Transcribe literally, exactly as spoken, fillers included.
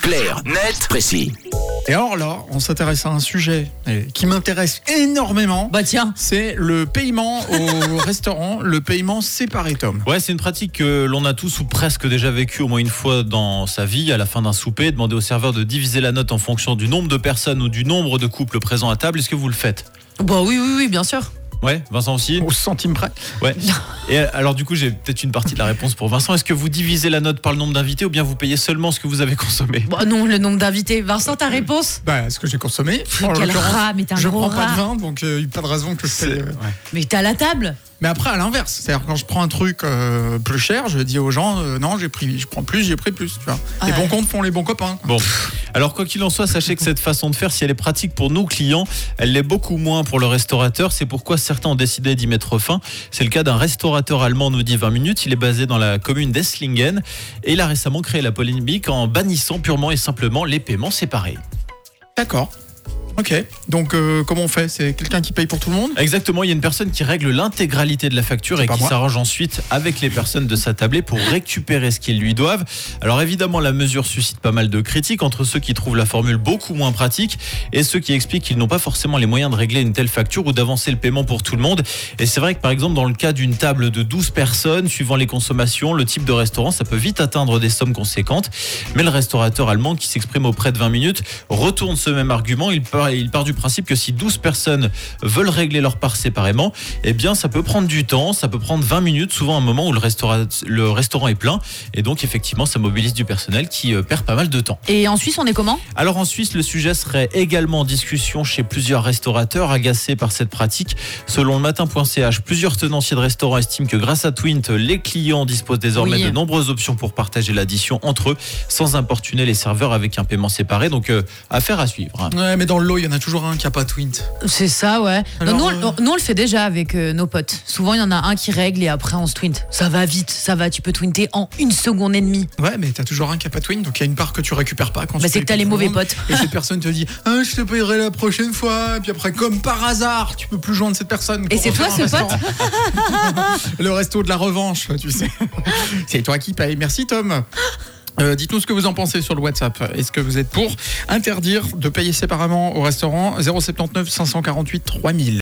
Clair, net, précis. Et alors là, on s'intéresse à un sujet qui m'intéresse énormément. Bah tiens. C'est le paiement au restaurant, le paiement séparé, Tom. Ouais, c'est une pratique que l'on a tous ou presque déjà vécu au moins une fois dans sa vie. À la fin d'un souper, demander au serveur de diviser la note en fonction du nombre de personnes ou du nombre de couples présents à table. Est-ce que vous le faites ? Bah oui, oui, oui, bien sûr. Ouais, Vincent aussi ? Au centime près. Ouais. Et alors du coup, j'ai peut-être une partie de la réponse pour Vincent. Est-ce que vous divisez la note par le nombre d'invités ou bien vous payez seulement ce que vous avez consommé ? Bah non, le nombre d'invités. Vincent, ta réponse ? Bah, ce que j'ai consommé. En Quel l'occurrence, rat, mais t'es un je gros prends pas rat. de vin, donc il euh, n'y a pas de raison que je paye. euh. Ouais. Mais t'es à la table ? Mais après, à l'inverse, c'est-à-dire quand je prends un truc euh, plus cher, je dis aux gens, euh, non, j'ai pris, je prends plus, j'ai pris plus. Tu vois. Les Ouais. bons comptes font les bons copains. Bon, alors quoi qu'il en soit, sachez que cette façon de faire, si elle est pratique pour nos clients, elle l'est beaucoup moins pour le restaurateur. C'est pourquoi certains ont décidé d'y mettre fin. C'est le cas d'un restaurateur allemand, nous dit vingt minutes. Il est basé dans la commune d'Esslingen et il a récemment créé la polémique en bannissant purement et simplement les paiements séparés. D'accord. Ok. Donc, euh, comment on fait ? C'est quelqu'un qui paye pour tout le monde ? Exactement, il y a une personne qui règle l'intégralité de la facture C'est et pas qui moi. s'arrange ensuite avec les personnes de sa tablée pour récupérer ce qu'ils lui doivent. Alors évidemment, la mesure suscite pas mal de critiques entre ceux qui trouvent la formule beaucoup moins pratique et ceux qui expliquent qu'ils n'ont pas forcément les moyens de régler une telle facture ou d'avancer le paiement pour tout le monde. Et c'est vrai que par exemple, dans le cas d'une table de douze personnes, suivant les consommations, le type de restaurant, ça peut vite atteindre des sommes conséquentes. Mais le restaurateur allemand qui s'exprime auprès de vingt minutes retourne ce même argument. Il part, il part du principe que si douze personnes veulent régler leur part séparément, eh bien ça peut prendre du temps, ça peut prendre vingt minutes, souvent un moment où le restaurant, le restaurant est plein. Et donc effectivement, ça mobilise du personnel qui euh, perd pas mal de temps. Et en Suisse, on est comment ? Alors en Suisse, le sujet serait également en discussion chez plusieurs restaurateurs agacés par cette pratique. Selon le matin point c h, plusieurs tenanciers de restaurants estiment que grâce à Twint, les clients disposent désormais Oui. de nombreuses options pour partager l'addition entre eux sans importuner les serveurs avec un paiement séparé. Donc euh, affaire à suivre. Ouais, mais dans le lot, il y en a toujours un qui a pas Twint. C'est ça, ouais. Alors, Non, nous, euh, on, nous, on le fait déjà avec euh, nos potes. Souvent, il y en a un qui règle et après, on se twinte. Ça va vite, ça va. Tu peux twinter en une seconde et demie. Ouais, mais t'as toujours un qui a pas Twint, donc il y a une part que tu récupères pas quand Bah, tu c'est payes que t'as pour les tout le mauvais monde. potes. Et cette personne te dit, ah, je te payerai la prochaine fois. Et puis après, comme par hasard, tu peux plus joindre cette personne. Et pour c'est toi, refaire ce un pote restaurant. Le resto de la revanche, tu sais. C'est toi qui paye. Merci, Tom. Euh, dites-nous ce que vous en pensez sur le WhatsApp. Est-ce que vous êtes pour interdire de payer séparément au restaurant ? zéro sept neuf cinq cent quarante-huit trois mille